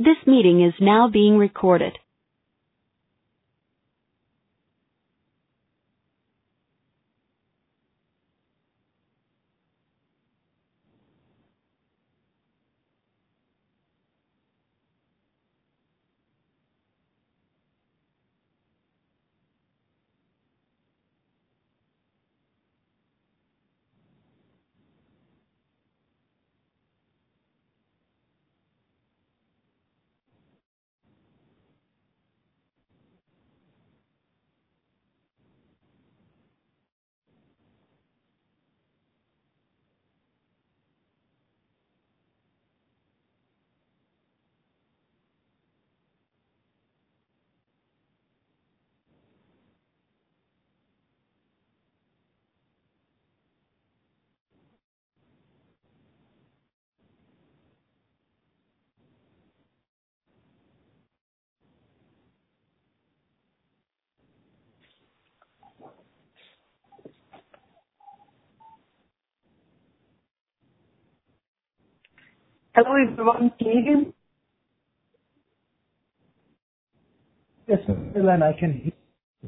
This meeting is now being recorded. Hello everyone, can you hear me? Yes, Milan, I can hear.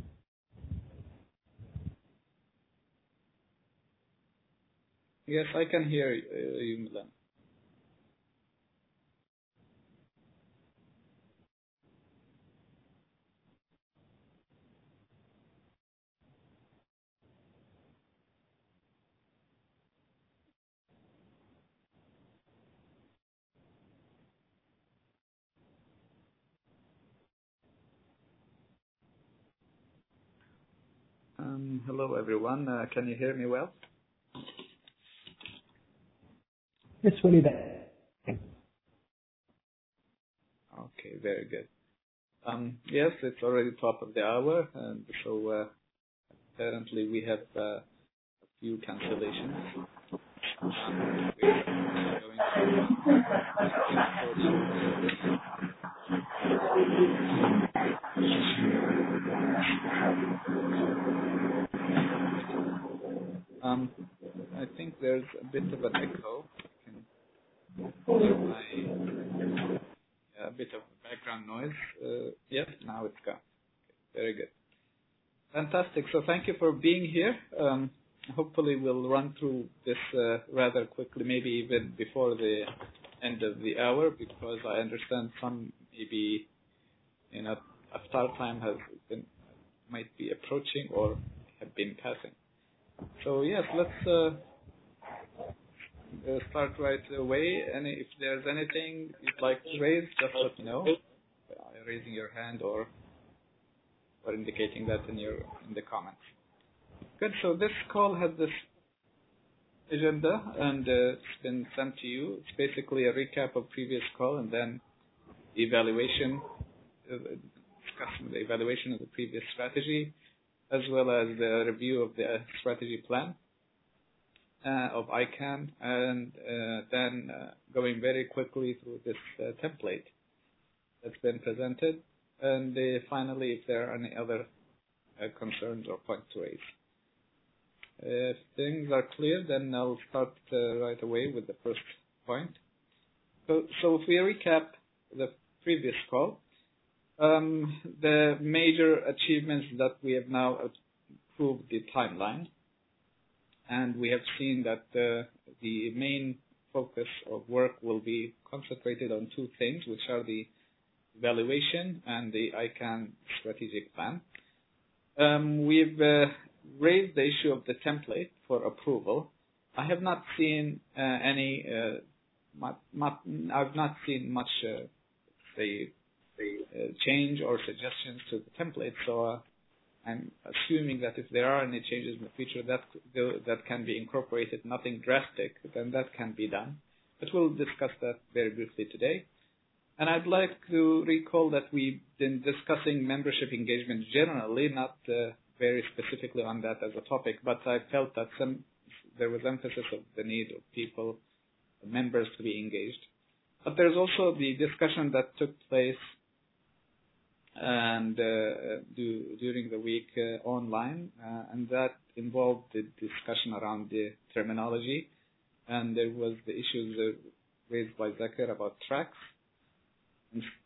Yes, I can hear you, Milan. Hello everyone, can you hear me well? Yes, Walid. Okay, very good. Yes, it's already top of the hour, and so apparently we have a few cancellations. We're going I think there's a bit of an echo. I can hear a bit of background noise. Yes, now it's gone. Okay, very good. Fantastic. So thank you for being here. Hopefully we'll run through this rather quickly, maybe even before the end of the hour, because I understand some maybe start time might be approaching or have been passing. So yes, let's start right away. And if there's anything you'd like to raise, just let me know by raising your hand or indicating that in the comments. Good. So this call has this agenda, and it's been sent to you. It's basically a recap of previous call, and then evaluation, discussing the evaluation of the previous strategy, as well as the review of the strategy plan of ICANN, and then going very quickly through this template that's been presented, and finally, if there are any other concerns or points to raise. If things are clear, then I'll start right away with the first point. So if we recap the previous call, the major achievements that we have now approved the timeline, and we have seen that the main focus of work will be concentrated on two things, which are the evaluation and the ICANN strategic plan. We've raised the issue of the template for approval. I have not seen I've not seen much change or suggestions to the template. So I'm assuming that if there are any changes in the future that can be incorporated, nothing drastic, then that can be done. But we'll discuss that very briefly today. And I'd like to recall that we've been discussing membership engagement generally, not very specifically on that as a topic, but I felt that there was emphasis of the need of people, members, to be engaged. But there's also the discussion that took place and during the week online, and that involved the discussion around the terminology, and there was the issues raised by Zakir about tracks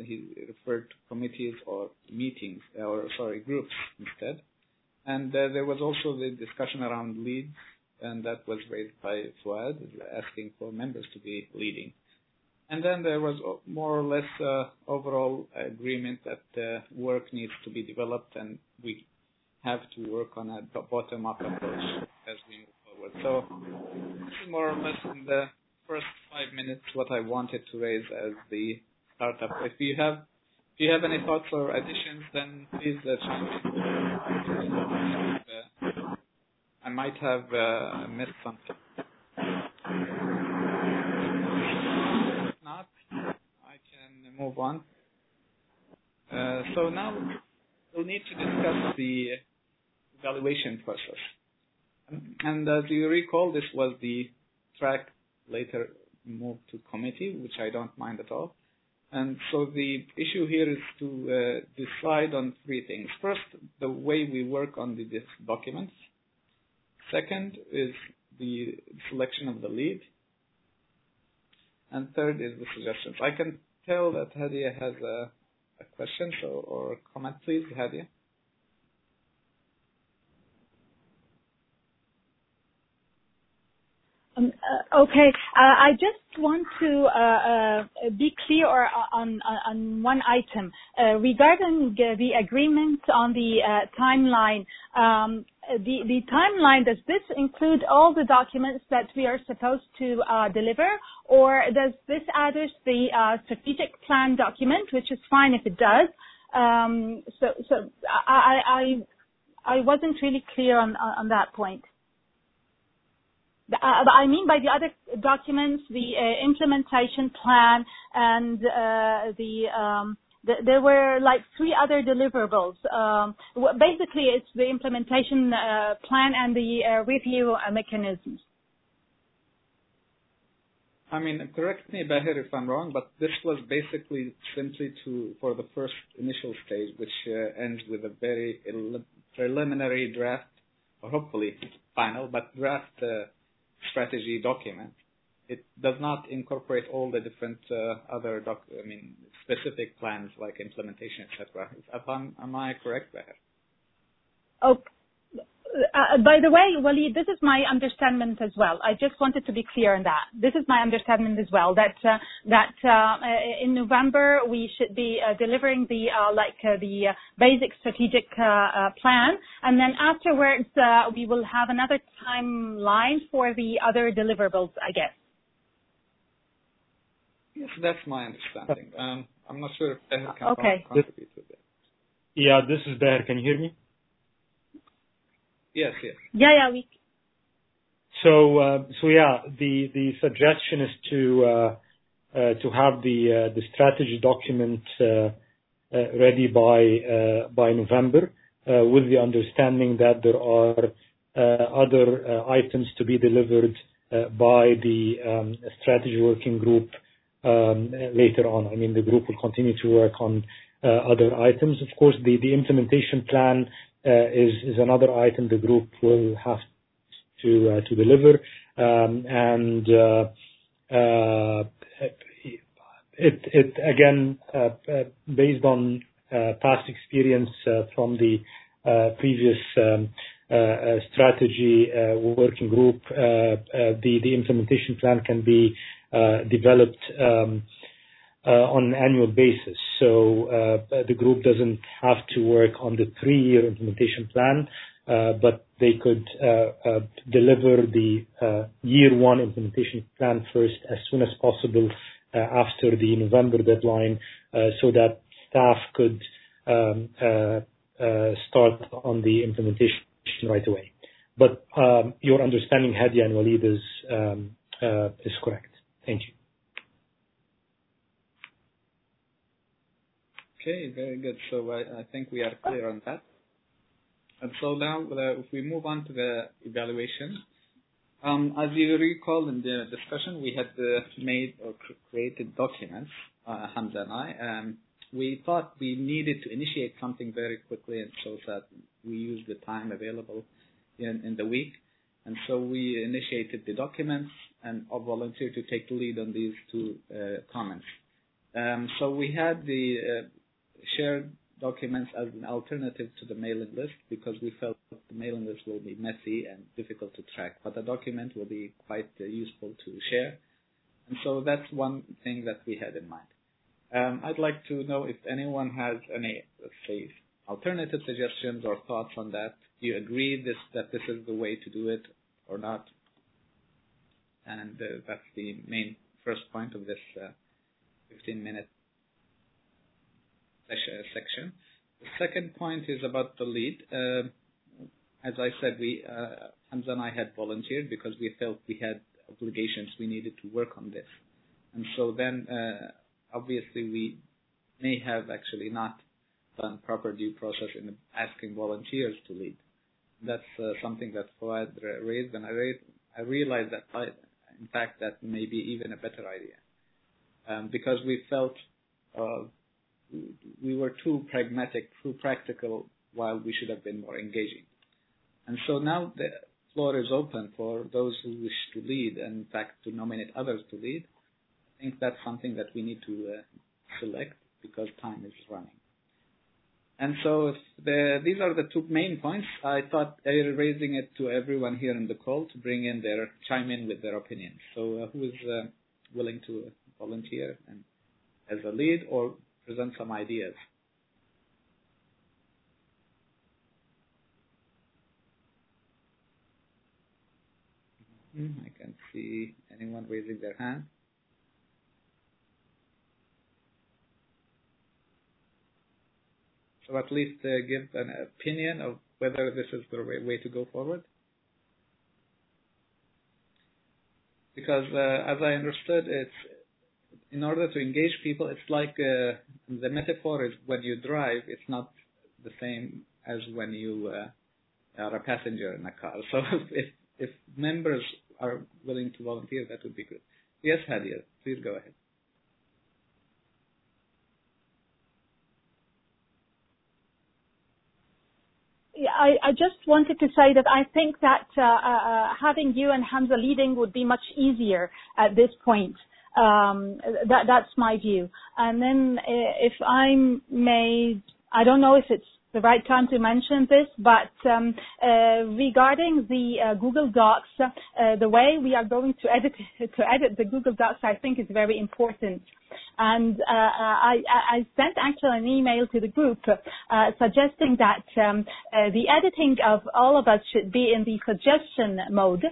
he referred to committees or meetings, or sorry, groups instead. And there was also the discussion around leads, and that was raised by Fuad, asking for members to be leading. And then there was more or less overall agreement that work needs to be developed, and we have to work on a bottom-up approach as we move forward. So this is more or less in the first 5 minutes what I wanted to raise as the startup. If you have any thoughts or additions, then please chime in. I might have missed something. If not, I can move on. So now we'll need to discuss the evaluation process. And as you recall, this was the track later moved to committee, which I don't mind at all. And so the issue here is to decide on three things. First, the way we work on the documents. Second is the selection of the lead. And third is the suggestions. I can tell that Hadia has a question or a comment, please, Hadia. Okay, I just want to be clear on one item regarding the agreement on the timeline. The timeline, does this include all the documents that we are supposed to deliver, or does this add the strategic plan document, which is fine if it does? So I wasn't really clear on that point. I mean by the other documents, the implementation plan, and there were like three other deliverables. Basically, it's the implementation plan and the review mechanisms. I mean, correct me, Bahir, if I'm wrong, but this was basically simply for the first initial stage, which ends with a very preliminary draft, or hopefully final, but draft strategy document. It does not incorporate all the different other specific plans like implementation, etc. Am I correct there? Oh, by the way, Waleed, this is my understanding as well. I just wanted to be clear on that. This is my understanding as well, that in November we should be delivering the basic strategic plan, and then afterwards we will have another timeline for the other deliverables, I guess. Yes, that's my understanding. I'm not sure if Bahir can contribute to that. Yeah, this is Bahir. Can you hear me? Yes. Yeah. So yeah, the suggestion is to have the strategy document ready by November, with the understanding that there are other items to be delivered by the strategy working group later on. I mean, the group will continue to work on other items. Of course, the implementation plan is another item the group will have to deliver, and it again based on past experience from the previous strategy working group, the implementation plan can be developed on an annual basis. So the group doesn't have to work on the 3-year implementation plan, but they could deliver the year 1 implementation plan first as soon as possible after the November deadline, so that staff could start on the implementation right away. But your understanding, Hadia and Waleed, is correct. Thank you. Okay, very good. So I think we are clear on that. And so now, if we move on to the evaluation, as you recall in the discussion, we had made or created documents, Hamza and I. We thought we needed to initiate something very quickly, and so that we used the time available in the week. And so we initiated the documents and volunteered to take the lead on these two comments. So we had the shared documents as an alternative to the mailing list because we felt the mailing list will be messy and difficult to track, but the document will be quite useful to share. And so that's one thing that we had in mind. I'd like to know if anyone has any, let's say, alternative suggestions or thoughts on that. Do you agree that this is the way to do it or not? And that's the main first point of this 15-minute section. The second point is about the lead. As I said, Hamza and I had volunteered because we felt we had obligations, we needed to work on this. And so then, obviously, we may have actually not done proper due process in asking volunteers to lead. That's something that Fouad raised, and I realized that, in fact, that may be even a better idea. Because we felt we were too pragmatic, too practical, while we should have been more engaging. And so now the floor is open for those who wish to lead, and in fact to nominate others to lead. I think that's something that we need to select because time is running. And so these are the two main points. I thought raising it to everyone here in the call to bring in chime in with their opinions. So who is willing to volunteer and as a lead or present some ideas? I can't see anyone raising their hand. So at least give an opinion of whether this is the way to go forward. Because as I understood, in order to engage people, it's like the metaphor is when you drive, it's not the same as when you are a passenger in a car. So if members are willing to volunteer, that would be good. Yes, Hadia, please go ahead. Yeah, I just wanted to say that I think that having you and Hamza leading would be much easier at this point. That's my view. And then if I may, I don't know if it's the right time to mention this, but regarding the Google Docs, the way we are going to edit the Google Docs, I think is very important. And I sent actually an email to the group suggesting that the editing of all of us should be in the suggesting mode,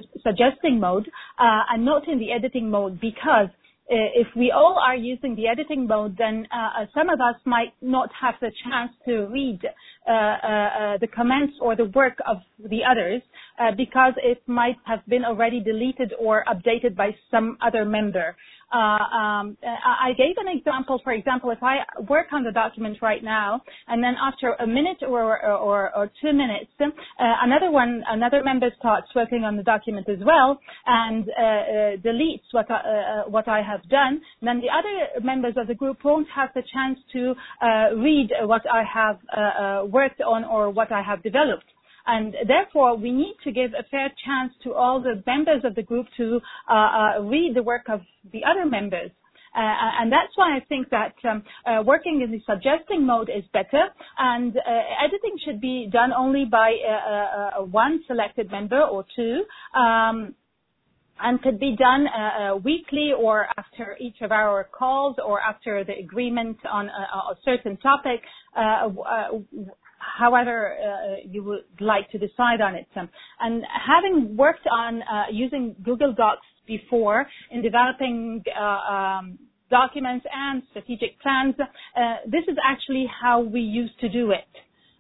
and not in the editing mode, because if we all are using the editing mode, then some of us might not have the chance to read the comments or the work of the others because it might have been already deleted or updated by some other member. I gave an example. For example, if I work on the document right now, and then after a minute or 2 minutes, another member starts working on the document as well, and deletes what I have done, then the other members of the group won't have the chance to read what I have worked on or what I have developed. And therefore, we need to give a fair chance to all the members of the group to read the work of the other members. And that's why I think that working in the suggesting mode is better, and editing should be done only by one selected member or two, and could be done weekly or after each of our calls or after the agreement on a certain topic. However you would like to decide on it. And having worked on using Google Docs before in developing documents and strategic plans, this is actually how we used to do it.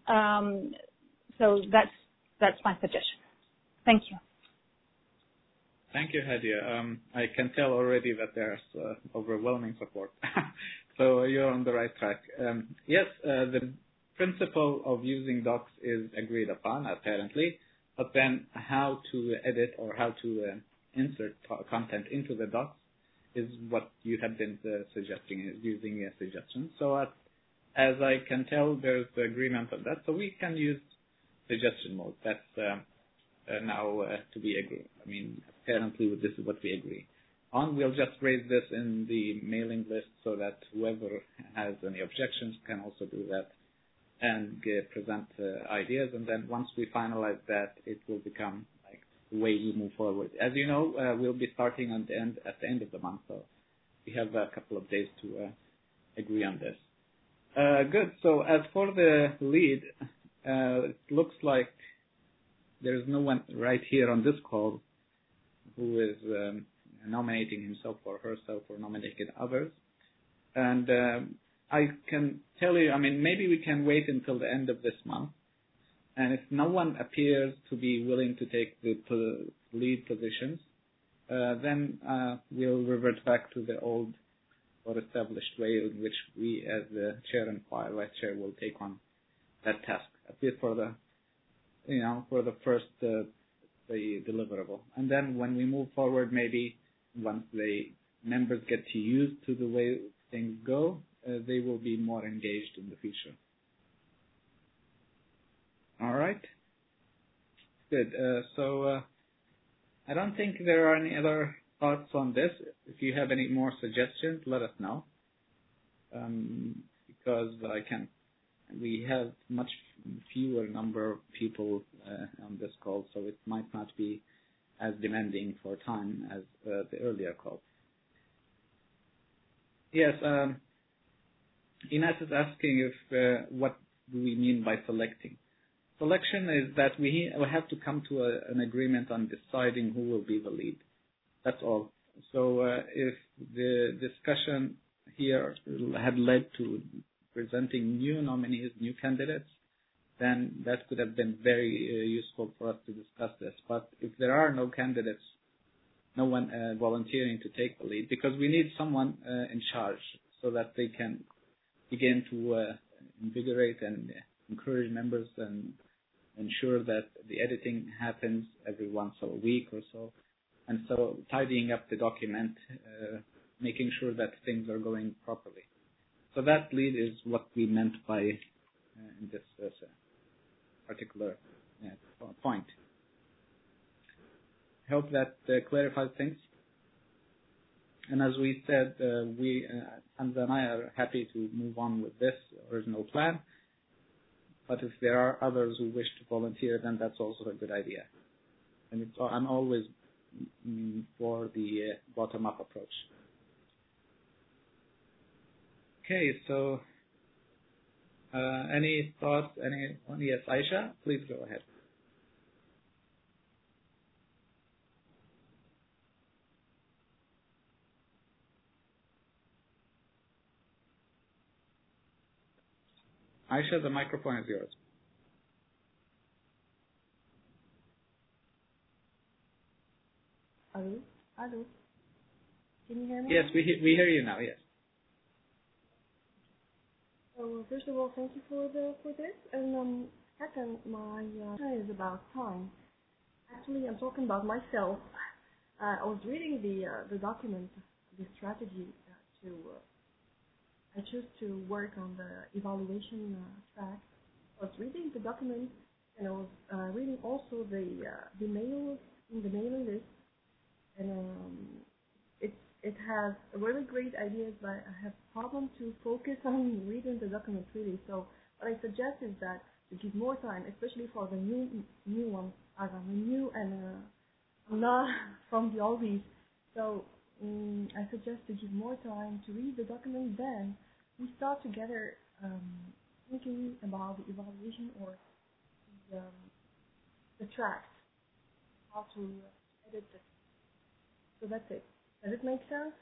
So that's my suggestion. Thank you. Thank you, Hadia. I can tell already that there's overwhelming support. So you're on the right track. Yes, the principle of using docs is agreed upon, apparently, but then how to edit or how to insert content into the docs is what you have been suggesting, is using suggestions. So as I can tell, there's agreement on that. So we can use suggestion mode. That's now to be agreed. I mean, apparently this is what we agree. on. We'll just raise this in the mailing list so that whoever has any objections can also do that and present ideas. And then once we finalize that, it will become like the way you move forward. As you know, we'll be starting at the end of the month, so we have a couple of days to agree on this. Good. So as for the lead, it looks like there's no one right here on this call who is nominating himself or herself or nominating others. And I can tell you, I mean, maybe we can wait until the end of this month. And if no one appears to be willing to take the lead positions, then we'll revert back to the old or established way in which we, as the chair and vice chair, will take on that task, at least for the, for the first the deliverable. And then when we move forward, maybe once the members get used to the way things go, they will be more engaged in the future. All right. Good. So I don't think there are any other thoughts on this. If you have any more suggestions, let us know. Because we have much fewer number of people on this call, so it might not be as demanding for time as the earlier call. Yes, Ines is asking if what do we mean by selecting. Selection is that we have to come to an agreement on deciding who will be the lead. That's all. So if the discussion here had led to presenting new nominees, new candidates, then that could have been very useful for us to discuss this. But if there are no candidates, no one volunteering to take the lead, because we need someone in charge so that they can begin to invigorate and encourage members and ensure that the editing happens every once a week or so. And so tidying up the document, making sure that things are going properly. So that lead is what we meant by in this particular point. I hope that clarifies things. And as we said, Hamza and I are happy to move on with this original plan. But if there are others who wish to volunteer, then that's also a good idea. And I'm always for the bottom-up approach. Okay, so any thoughts? Yes, Aisha, please go ahead. Aisha, the microphone is yours. Hello? Hello? Can you hear me? Yes, we hear you now, yes. So first of all, thank you for this. And second, my question is about time. Actually, I'm talking about myself. I was reading the document, the strategy I chose to work on the evaluation track. I was reading the document, and I was reading also the mail in the mailing list, and it has really great ideas, but I have problem to focus on reading the document really. So what I suggest is that to give more time, especially for the new ones, as I'm new and I'm not from the oldies. So I suggest to give more time to read the document. Then we start together thinking about the evaluation or the tracks, how to edit it. So that's it. Does it make sense?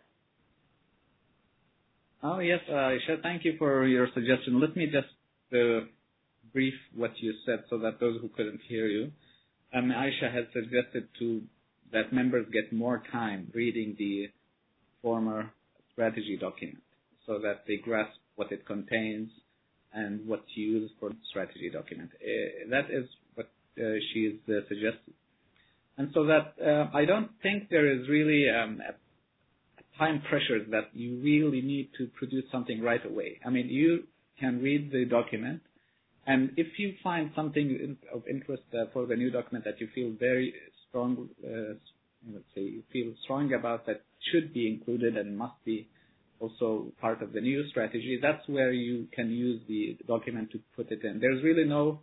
Oh, yes, Aisha, thank you for your suggestion. Let me just brief what you said so that those who couldn't hear you. Aisha had suggested that members get more time reading the former strategy document so that they grasp what it contains and what to use for the strategy document. That is what she is suggesting. And so that I don't think there is really a time pressure that you really need to produce something right away. I mean, you can read the document, and if you find something of interest for the new document that you feel very strong, let's say you feel strong about, that should be included and must be also part of the new strategy, that's where you can use the document to put it in. There's really no,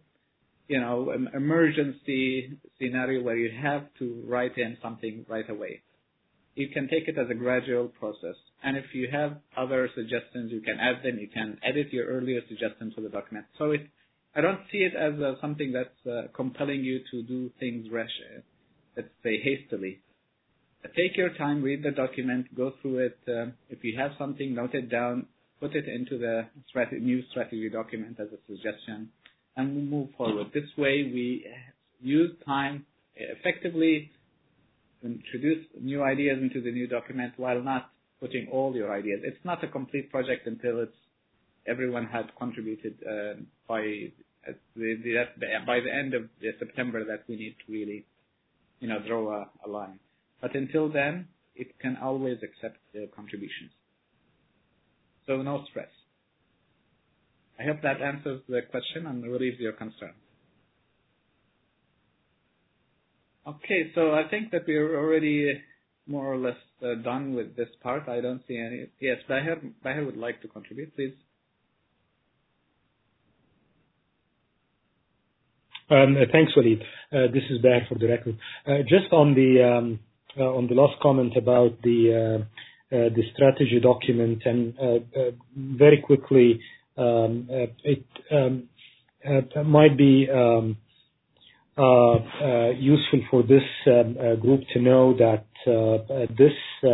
emergency scenario where you have to write in something right away. You can take it as a gradual process. And if you have other suggestions, you can add them. You can edit your earlier suggestions to the document. So I don't see it as something that's compelling you to do things let's say hastily. Take your time, read the document, go through it. If you have something, note it down, put it into the new strategy document as a suggestion, and we move forward. This way, we use time effectively to introduce new ideas into the new document while not putting all your ideas. It's not a complete project until everyone had contributed by the end of September that we need to really, draw a line. But until then, it can always accept contributions. So no stress. I hope that answers the question and relieves your concern. Okay, so I think that we are already more or less done with this part. I don't see any. Yes, Bahir would like to contribute, please. Thanks, Walid. This is Bahir for the record. Just on the last comment about the strategy document, and very quickly, it might be useful for this group to know that this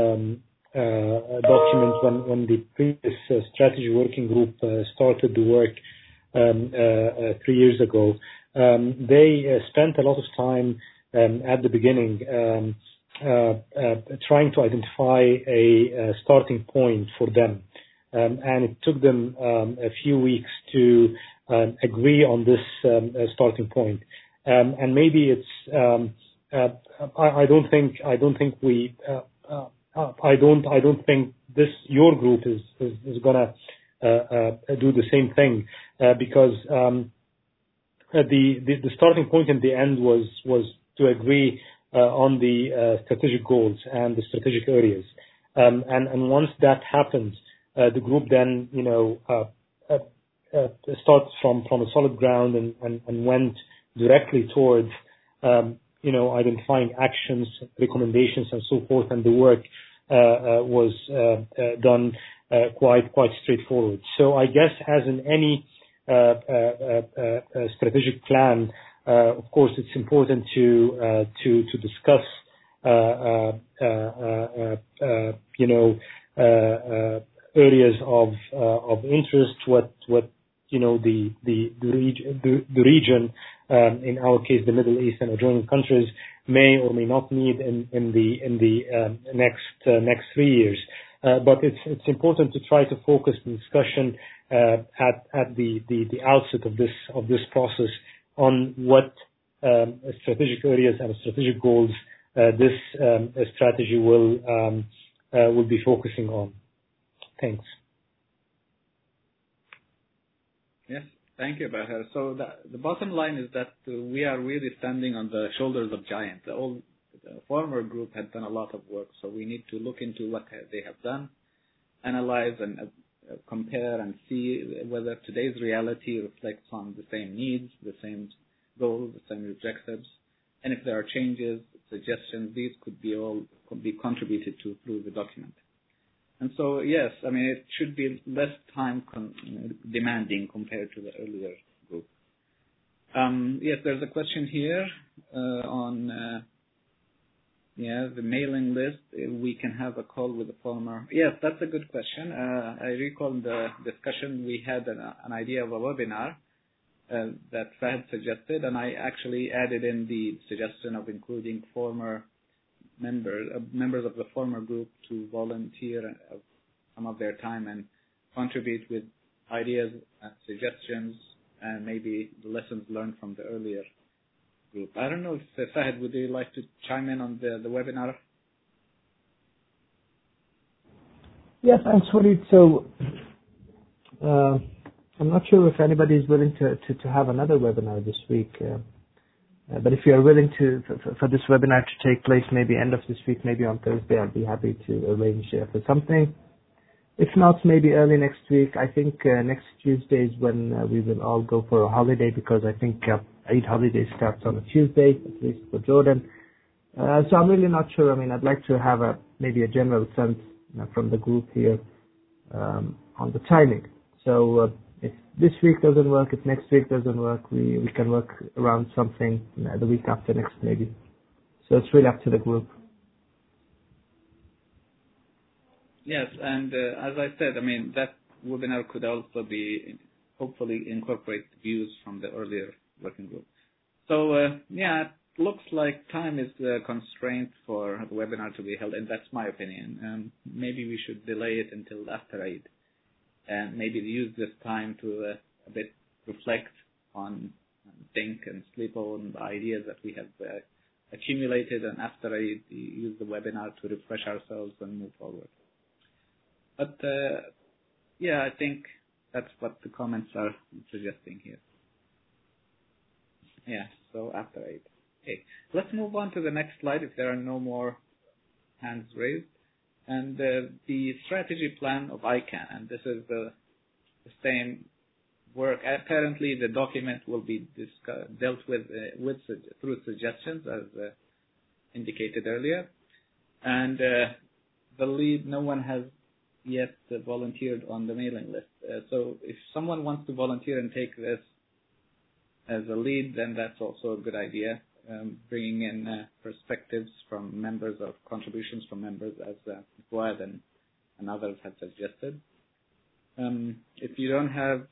document, when the previous strategy working group started the work 3 years ago, they spent a lot of time at the beginning trying to identify a starting point for them. And it took them a few weeks to agree on this starting point. And maybe it's I don't think this your group is gonna do the same thing because the starting point in the end was to agree on the strategic goals and the strategic areas, and once that happens, the group then starts from a solid ground and went directly towards identifying actions, recommendations, and so forth, and the work was done quite straightforward. So I guess, as in any strategic plan, of course, it's important to discuss areas of interest, what the region, in our case the Middle East and adjoining countries, may or may not need in the next 3 years. But it's important to try to focus the discussion at the outset of this process on what strategic areas and strategic goals this strategy will be focusing on. Thanks. Yes, thank you, Bahir. So the bottom line is that we are really standing on the shoulders of giants. The former group had done a lot of work, so we need to look into what they have done, analyze and compare and see whether today's reality reflects on the same needs, the same goals, the same objectives, and if there are changes, suggestions, these could be contributed to through the document. And so, yes, I mean, it should be less time demanding compared to the earlier group. Yes, there's a question here on the mailing list. We can have a call with the former. Yes, that's a good question. I recall the discussion we had an idea of a webinar that Fahd suggested, and I actually added in the suggestion of including former members of the former group to volunteer some of their time and contribute with ideas and suggestions and maybe the lessons learned from the earlier group. I don't know if Fahd, would you like to chime in on the webinar? Yes, thanks, Walid. So I'm not sure if anybody is willing to have another webinar this week. But if you are willing for this webinar to take place maybe end of this week, maybe on Thursday, I'll be happy to arrange for something. If not, maybe early next week. I think next Tuesday is when we will all go for a holiday, because I think Eid holiday starts on a Tuesday, at least for Jordan. So I'm really not sure. I mean, I'd like to have maybe a general sense from the group here on the timing. So if this week doesn't work, if next week doesn't work, we can work around something the week after next maybe. So it's really up to the group. Yes, and as I said, I mean, that webinar could also be hopefully incorporate views from the earlier working group. So yeah, it looks like time is the constraint for the webinar to be held, and that's my opinion. Maybe we should delay it until after Eid, and maybe use this time to a bit reflect on, think and sleep on the ideas that we have accumulated, and after Eid, use the webinar to refresh ourselves and move forward. But yeah, I think that's what the comments are suggesting here. Yeah, so after Eid. Okay, let's move on to the next slide if there are no more hands raised. And the strategy plan of ICANN, and this is the same work. Apparently, the document will be dealt with through suggestions, as indicated earlier. And the lead, no one has yet volunteered on the mailing list. So if someone wants to volunteer and take this as a lead, then that's also a good idea. Bringing in perspectives from members, or contributions from members, as Fuad and others have suggested. If you don't have,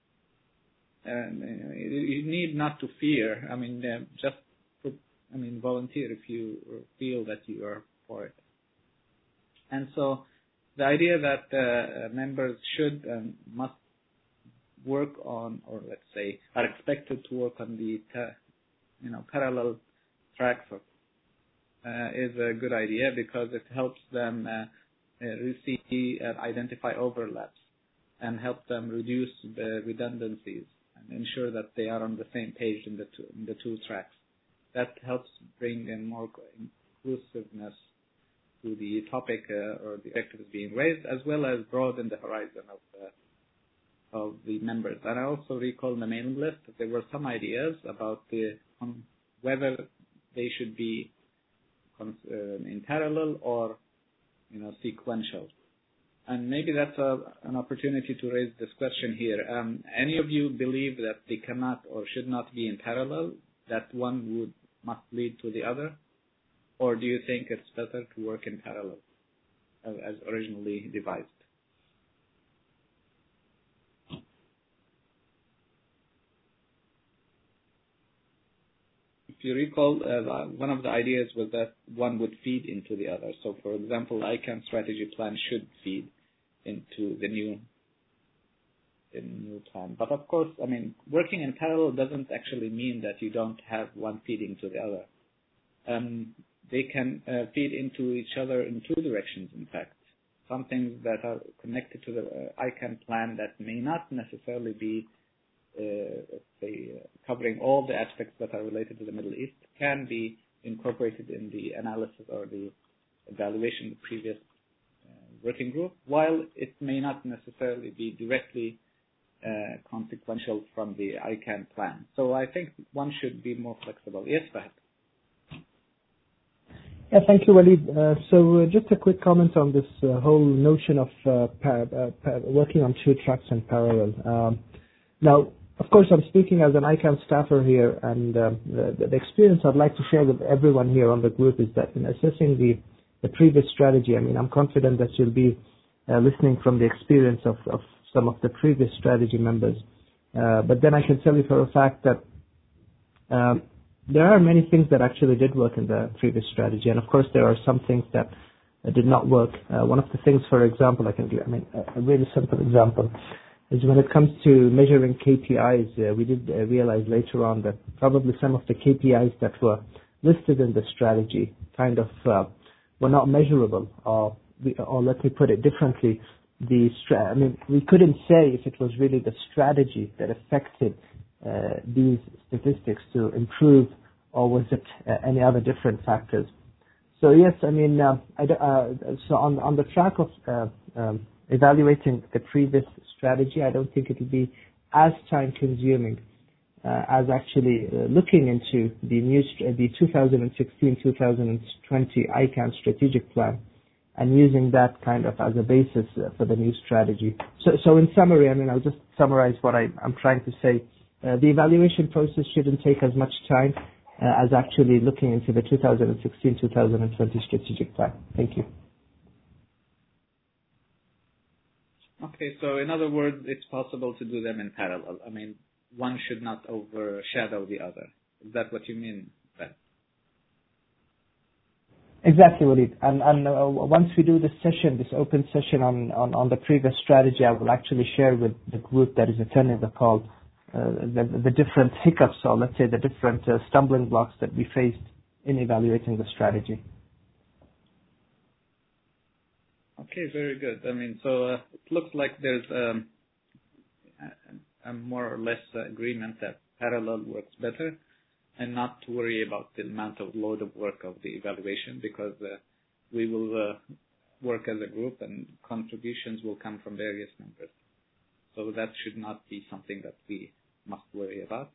you need not to fear. I mean, just volunteer if you feel that you are for it. And so, the idea that members should and must work on, or let's say, are expected to work on the parallel tracks is a good idea, because it helps them identify overlaps and help them reduce the redundancies and ensure that they are on the same page in the two tracks. That helps bring in more inclusiveness to the topic or the objectives being raised, as well as broaden the horizon of the members. And I also recall in the mailing list that there were some ideas about whether they should be in parallel or sequential. And maybe that's an opportunity to raise this question here. Any of you believe that they cannot or should not be in parallel, that one must lead to the other? Or do you think it's better to work in parallel as originally devised? If you recall, one of the ideas was that one would feed into the other. So, for example, ICANN strategy plan should feed into the new plan. But of course, I mean, working in parallel doesn't actually mean that you don't have one feeding to the other. They can feed into each other in two directions, in fact. Some things that are connected to the ICANN plan that may not necessarily be covering all the aspects that are related to the Middle East can be incorporated in the analysis or the evaluation of the previous working group, while it may not necessarily be directly consequential from the ICANN plan. So I think one should be more flexible. Yes, Fahad. Yeah, thank you, Walid. So just a quick comment on this whole notion of working on two tracks in parallel. Now, of course, I'm speaking as an ICANN staffer here, and the experience I'd like to share with everyone here on the group is that in assessing the previous strategy, I mean, I'm confident that you'll be listening from the experience of some of the previous strategy members. But then I can tell you for a fact that there are many things that actually did work in the previous strategy, and of course there are some things that did not work. One of the things, for example, I can give, a really simple example, is when it comes to measuring KPIs, we did realize later on that probably some of the KPIs that were listed in the strategy kind of were not measurable, or let me put it differently, we couldn't say if it was really the strategy that affected these statistics to improve or was it any other different factors? So yes, I mean, so on the track of evaluating the previous strategy, I don't think it will be as time-consuming as actually looking into the 2016-2020 ICANN strategic plan and using that kind of as a basis for the new strategy. So in summary, I mean, I'll just summarize what I'm trying to say. The evaluation process shouldn't take as much time as actually looking into the 2016-2020 strategic plan. Thank you. Okay, so in other words, it's possible to do them in parallel. I mean, one should not overshadow the other. Is that what you mean, Ben? Exactly, Walid. And once we do this session, this open session on the previous strategy, I will actually share with the group that is attending the call the different hiccups, or let's say the different stumbling blocks that we faced in evaluating the strategy. Okay, very good. I mean, so it looks like there's a more or less agreement that parallel works better, and not to worry about the amount of load of work of the evaluation, because we will work as a group and contributions will come from various members. So that should not be something that we must worry about.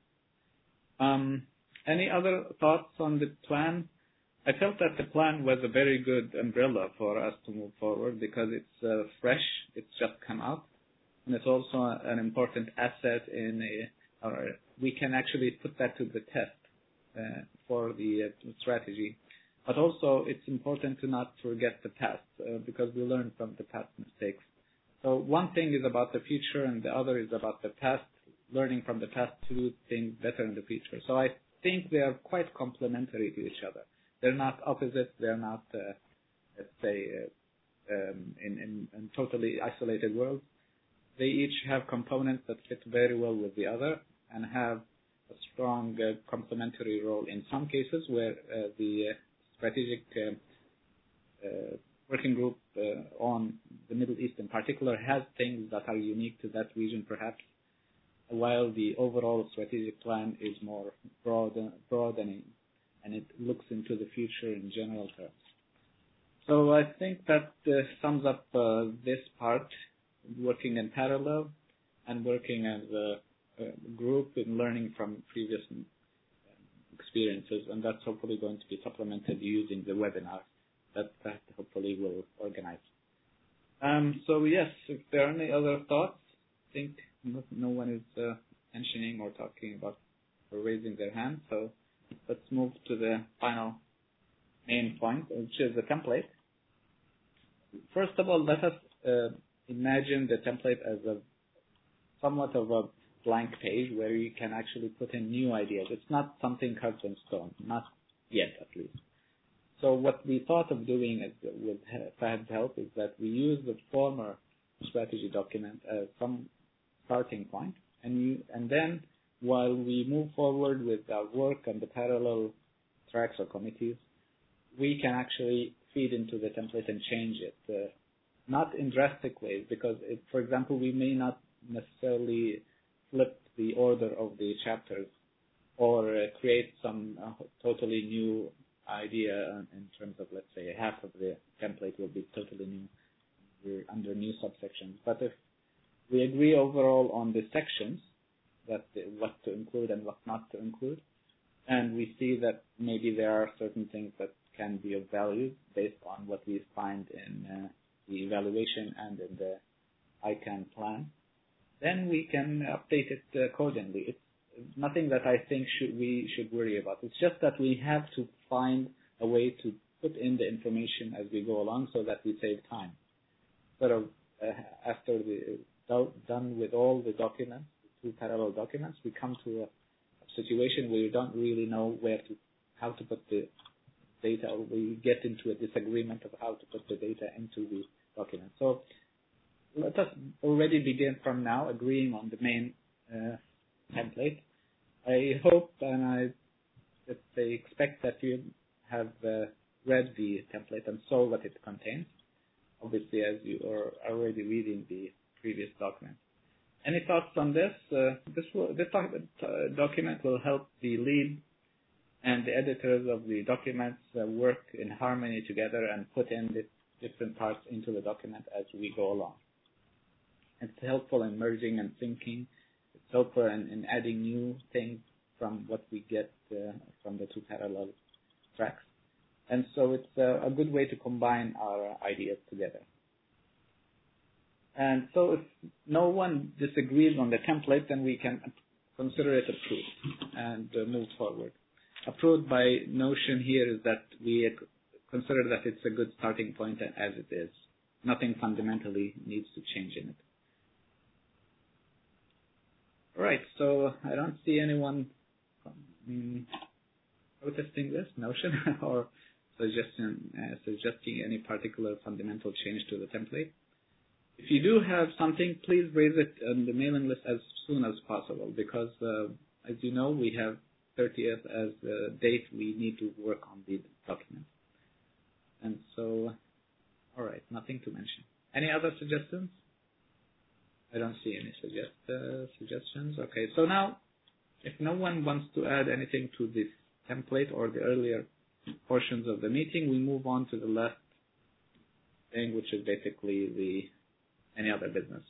Any other thoughts on the plan? I felt that the plan was a very good umbrella for us to move forward because it's fresh, it's just come out, and it's also an important asset we can actually put that to the test for the strategy. But also it's important to not forget the past because we learn from the past mistakes. So one thing is about the future and the other is about the past, learning from the past to do things better in the future. So I think they are quite complementary to each other. They're not opposites. They're not, let's say, in totally isolated worlds. They each have components that fit very well with the other and have a strong complementary role in some cases where the strategic working group on the Middle East in particular has things that are unique to that region perhaps, while the overall strategic plan is more broadening and it looks into the future in general terms. So I think that sums up this part, working in parallel and working as a group in learning from previous experiences, and that's hopefully going to be supplemented using the webinar that hopefully will organize. So yes, if there are any other thoughts, I think no one is mentioning or talking about or raising their hand, so let's move to the final main point, which is the template. First of all, let us imagine the template as somewhat of a blank page where you can actually put in new ideas. It's not something carved in stone, not yet at least. So what we thought of doing with Fahad's help is that we use the former strategy document as some starting point, and then while we move forward with our work and the parallel tracks or committees, we can actually feed into the template and change it, not in drastic ways, because, for example, we may not necessarily flip the order of the chapters or create some totally new idea in terms of, let's say, half of the template will be totally new. We're under new subsections. But if we agree overall on the sections, that what to include and what not to include, and we see that maybe there are certain things that can be of value based on what we find in the evaluation and in the ICANN plan, then we can update it accordingly. It's nothing that I think we should worry about. It's just that we have to find a way to put in the information as we go along so that we save time. Sort of after done with all the documents, the two parallel documents, we come to a situation where you don't really know how to put the data, or we get into a disagreement of how to put the data into the document. So let us already begin from now agreeing on the main template. I hope and I expect that you have read the template and saw what it contains, obviously as you are already reading the previous document. Any thoughts on this? This document will help the lead and the editors of the documents work in harmony together and put in the different parts into the document as we go along. It's helpful in merging and syncing. It's helpful in adding new things from what we get from the two parallel tracks. And so it's a good way to combine our ideas together. And so if no one disagrees on the template, then we can consider it approved and move forward. Approved by Notion here is that we consider that it's a good starting point as it is. Nothing fundamentally needs to change in it. All right, so I don't see anyone protesting this Notion or suggesting any particular fundamental change to the template. If you do have something, please raise it on the mailing list as soon as possible because, as you know, we have 30th as the date we need to work on the document. And so, all right, nothing to mention. Any other suggestions? I don't see any suggestions. Okay, so now, if no one wants to add anything to this template or the earlier portions of the meeting, we move on to the last thing, which is basically any other business.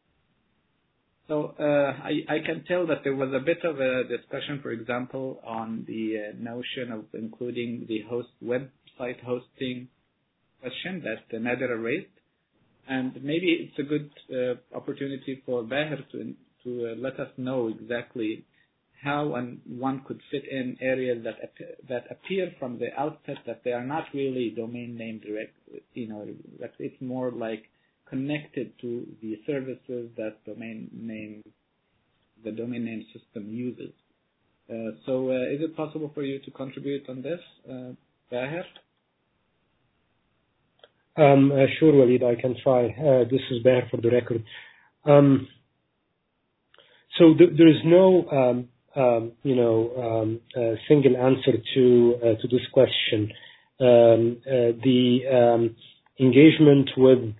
So I can tell that there was a bit of a discussion, for example, on the notion of including the website hosting question that Nadira raised. And maybe it's a good opportunity for Baher to let us know exactly how one could fit in areas that appear from the outset that they are not really domain name direct. That it's more like connected to the services that the domain name system uses. So is it possible for you to contribute on this, Baher? Sure, Walid, I can try. This is Baher for the record. So there is no, single answer to this question. The engagement with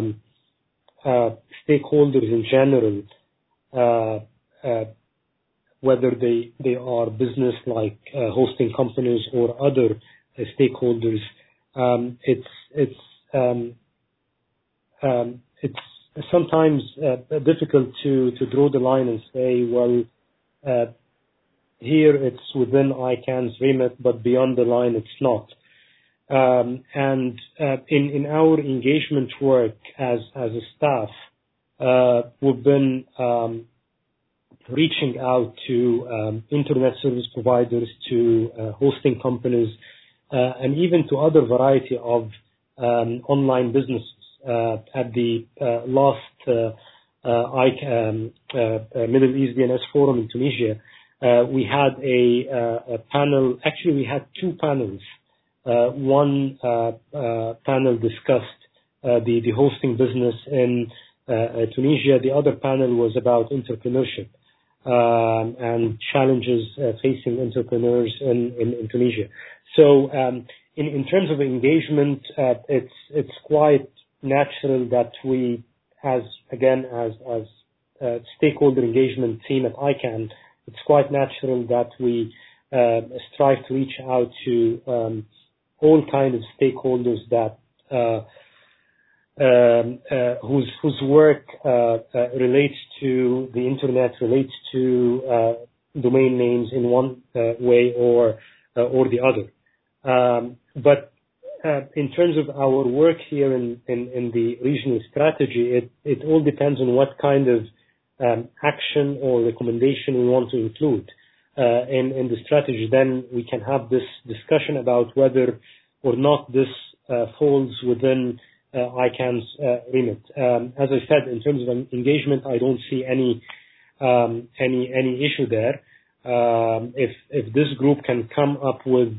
stakeholders in general, whether they are business like hosting companies or other stakeholders, it's sometimes difficult to draw the line and say, well, here it's within ICANN's remit, but beyond the line it's not. And in our engagement work as a staff, we've been reaching out to internet service providers, to hosting companies, and even to other variety of online businesses. At the last Middle East DNS Forum in Tunisia, we had a panel. Actually, we had two panels. One panel discussed the hosting business in Tunisia. The other panel was about entrepreneurship and challenges facing entrepreneurs in Tunisia. So in terms of engagement, it's quite natural that we, as stakeholder engagement team at ICANN, it's quite natural that we strive to reach out to all kinds of stakeholders that whose work relates to the internet, relates to domain names in one way or the other. But in terms of our work here in the regional strategy, it all depends on what kind of action or recommendation we want to include in the strategy. Then we can have this discussion about whether or not this falls within ICANN's remit. As I said, in terms of engagement, I don't see any issue there. If this group can come up with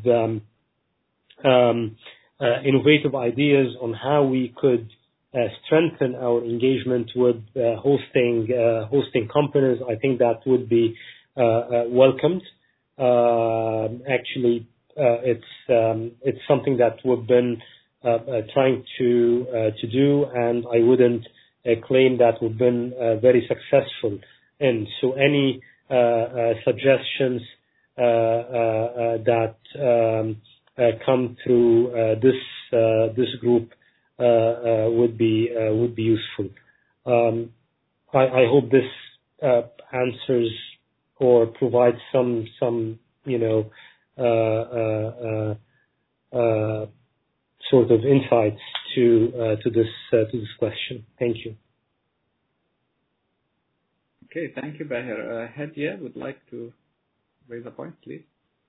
innovative ideas on how we could strengthen our engagement with hosting companies, I think that would be welcomed. Actually, it's something that we've been trying to do, and I wouldn't claim that we've been very successful in. So any suggestions that come through this group would be useful. I hope this answers or provides some sort of insights to this question. Thank you. Okay, thank you, Baher. Hadia would like to raise a point, please.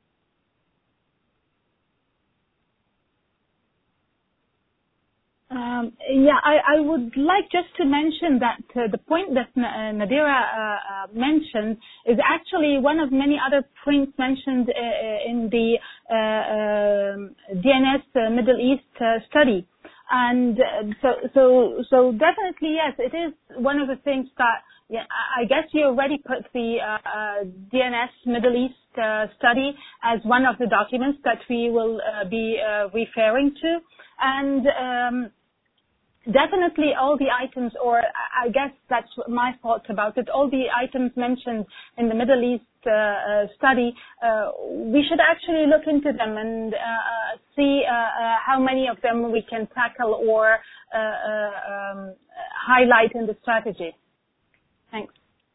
I would like just to mention that the point that Nadira mentioned is actually one of many other points mentioned in the DNS Middle East study. And so definitely, yes, it is one of the things that, I guess you already put the DNS Middle East study as one of the documents that we will be referring to. And definitely all the items, or I guess that's my thoughts about it, all the items mentioned in the Middle East study, we should actually look into them and see how many of them we can tackle or highlight in the strategy. Thanks.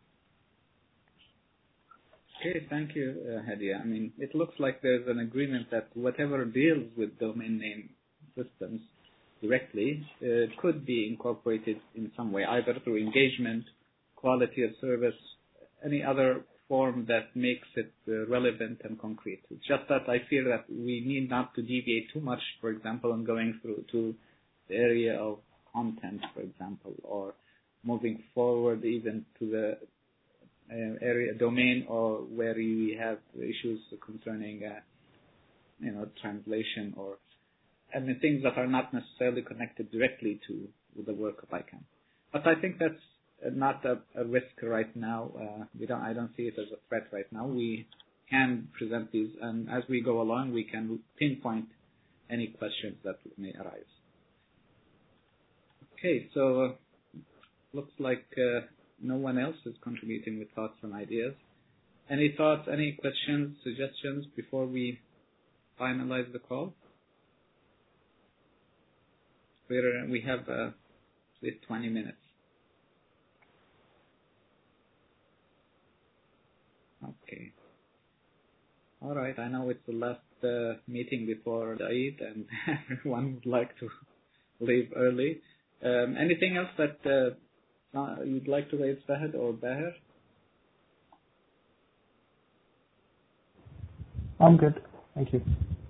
Okay, thank you, Hadia. I mean, it looks like there's an agreement that whatever deals with domain name systems directly could be incorporated in some way, either through engagement, quality of service, any other form that makes it relevant and concrete. It's just that I feel that we need not to deviate too much, for example, on going through to the area of content, for example, or moving forward even to the area domain or where we have issues concerning translation or things that are not necessarily connected directly to the work of ICANN. But I think that's not a risk right now. I don't see it as a threat right now. We can present these, and as we go along, we can pinpoint any questions that may arise. Okay, so looks like no one else is contributing with thoughts and ideas. Any thoughts, any questions, suggestions before we finalize the call? We have at least 20 minutes. Okay. All right. I know it's the last meeting before the Eid, and everyone would like to leave early. Anything else that you'd like to raise, Fahad or Baher? I'm good. Thank you.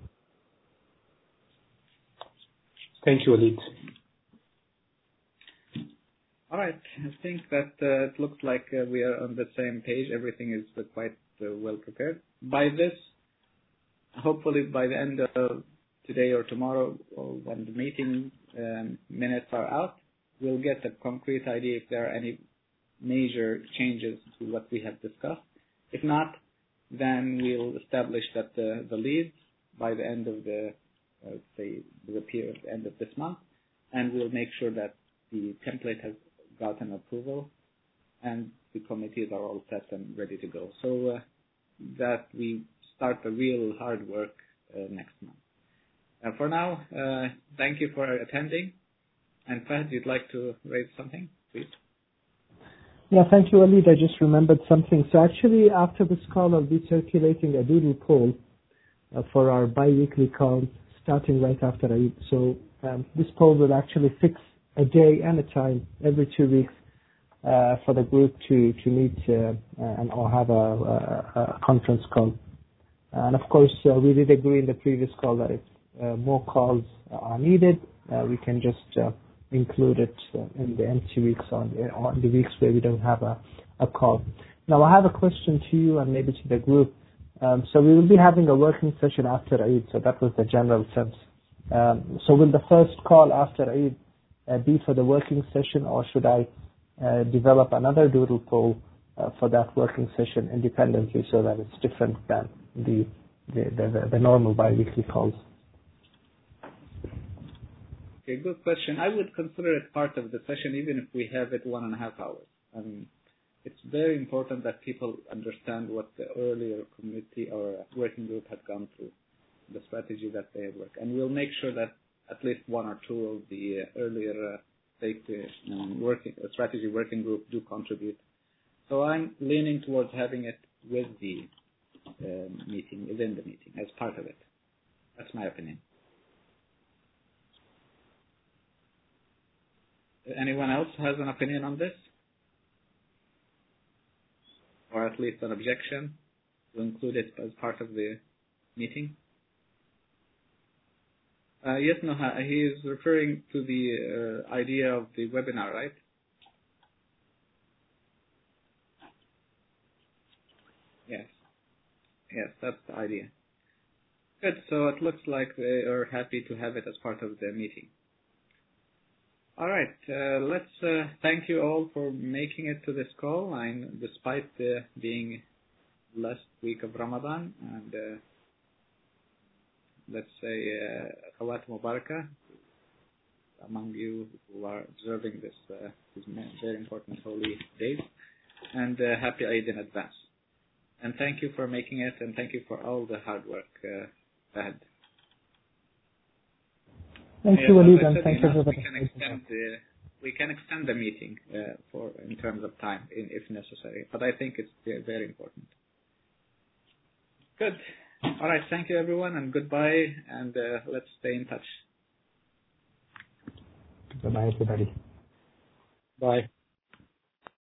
Thank you, Walid. All right. I think that it looks like we are on the same page. Everything is quite well prepared. By this, hopefully by the end of today or tomorrow, or when the meeting minutes are out, we'll get a concrete idea if there are any major changes to what we have discussed. If not, then we'll establish that the leads by the end of the period, end of this month, and we'll make sure that the template has gotten approval and the committees are all set and ready to go. So that we start the real hard work next month. For now, thank you for attending. And Fahad, you'd like to raise something, please? Yeah, thank you, Walid. I just remembered something. So actually, after this call, I'll be circulating a doodle poll for our bi-weekly calls starting right after Eid. So this poll will actually fix a day and a time every 2 weeks for the group to meet and or have a conference call. And of course, we did agree in the previous call that if more calls are needed, we can just include it in the empty weeks on the weeks where we don't have a call. Now, I have a question to you and maybe to the group. So we will be having a working session after Eid, so that was the general sense. So will the first call after Eid be for the working session, or should I develop another doodle poll for that working session independently so that it's different than the normal bi-weekly calls? Okay, good question. I would consider it part of the session, even if we have it 1.5 hours. it's very important that people understand what the earlier committee or working group had gone through, the strategy that they had worked. And we'll make sure that at least one or two of the earlier strategy working group do contribute. So I'm leaning towards having it with the meeting, within the meeting, as part of it. That's my opinion. Anyone else has an opinion on this? Or at least an objection to include it as part of the meeting? Yes, Noha, he is referring to the idea of the webinar, right? Yes. Yes, that's the idea. Good, so it looks like they are happy to have it as part of the meeting. All right, let's thank you all for making it to this call, and despite being last week of Ramadan, and let's say Khawat Mubarakah among you who are observing these very important holy days, and happy Eid in advance. And thank you for making it, and thank you for all the hard work ahead. Thank you, Walid, and thank you for the. We can extend the meeting in terms of time if necessary, but I think it's very important. Good. All right. Thank you, everyone, and goodbye. And let's stay in touch. Goodbye, everybody. Bye.